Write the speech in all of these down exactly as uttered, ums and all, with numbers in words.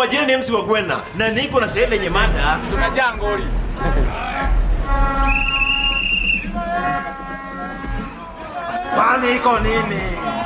majina ni M C wa Gwena na niko na sherehe yenye mada tunajaa ngori. Kwani iko nini?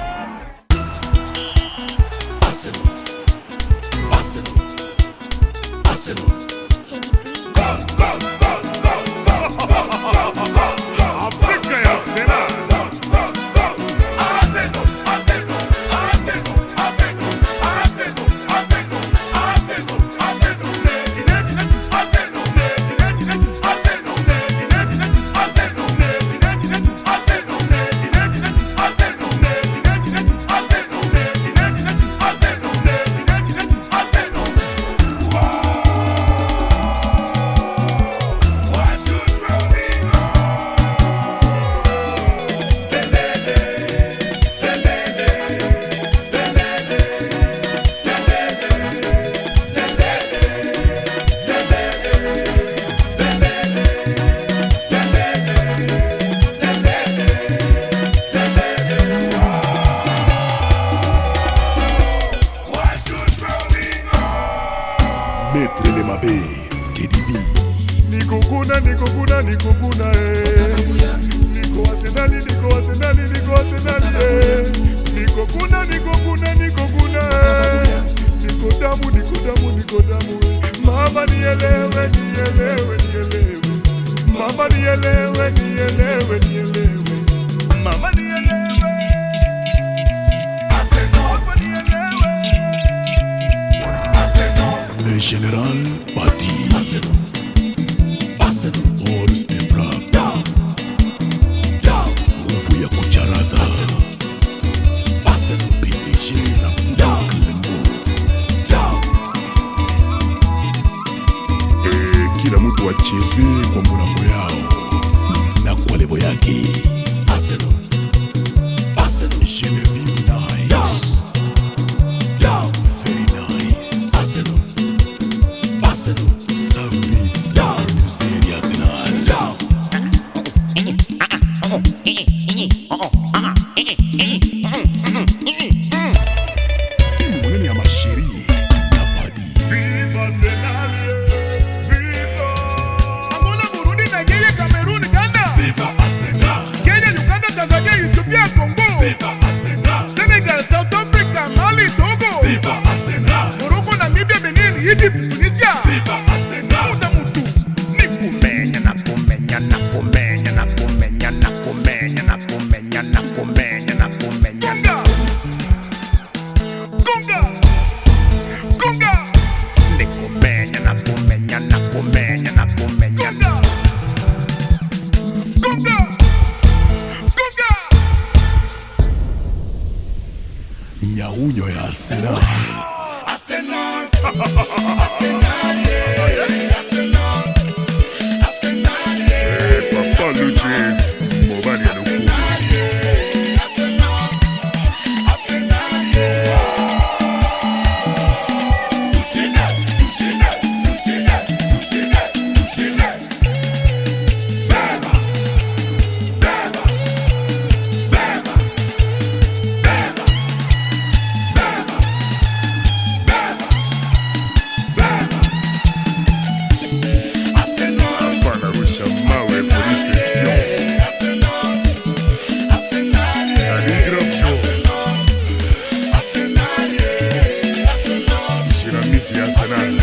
Maître le Mabé, T D B. Niko kuna, niko kuna, niko kuna eh. Niko Arsenali, niko Arsenali, niko Arsenali eh. Niko kuna, niko kuna, niko kuna eh. Niko damu, niko damu, niko damu eh. Mama nielewe, nielewe, nielewe. Mama nielewe, nielewe, nielewe. Mama nielewe. Arsenal, mama nielewe. Le général Bati. Horus de frappe. Nguvu ya kucharaza. P D G Rapuda Clemo. Eh, kila mtu acheze kwa mlango yao na kwa levo yake. Genevieve nice. Very nice. South Beats, producer ya Arsenal. Timu mwenene ya masheri na Badi. Viva Arsenal, viva. Angola, Burundi, Nigeria, Cameroon, Ghana. Viva Arsenal. Kenya, Uganda, Tanzania, Ethiopia, Congo. Viva Arsenal. Senegal, South Africa, Mali, Togo. Viva Arsenal. Morocco, Namibia, Benin, Egypt, Tunisia. Viva Arsenal. Muta mutu. Nikumenya, nakumenya, nakumenya, nakumenya, nakumenya, nakumenya, nakumenya, nakumenya. Conga. Conga. Conga. Nikumenya, nakumenya, nakumenya, nakumenya. Conga. Conga. Conga. Nyaunyo ya Arsenal. Arsenal. Arsenal, yeah. Arsenal. Arsenal, yeah. Papa Luchis, Mobani Anuku. Arsenal. Arsenal, yeah. Touchez-le, touchez-le, touchez-le, touchez-le, touchez-le. Beba. Beba. Beba. Beba. Hapana rusha mawe police station. Shiramizi ya Arsenal.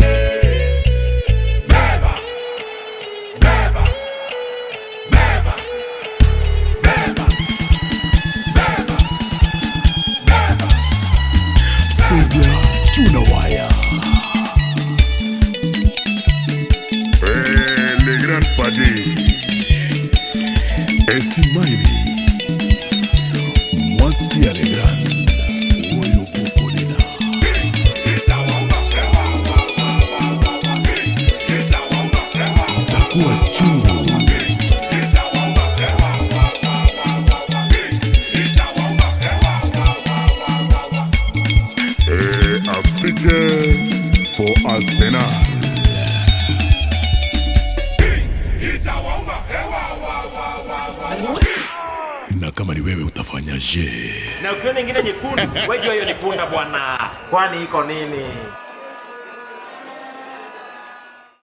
Sevilla Junawaya. Eh, le grand padé. Esimaili. Mwasi ya le grand. Oyo Popolina. Itakuwa chungu. Eh, Afrique for Arsenal. Na kama ni wewe utafanyaje? Na ukiona nyingine nyekundu, wewe jua hiyo ni punda bwana. Kwani iko nini?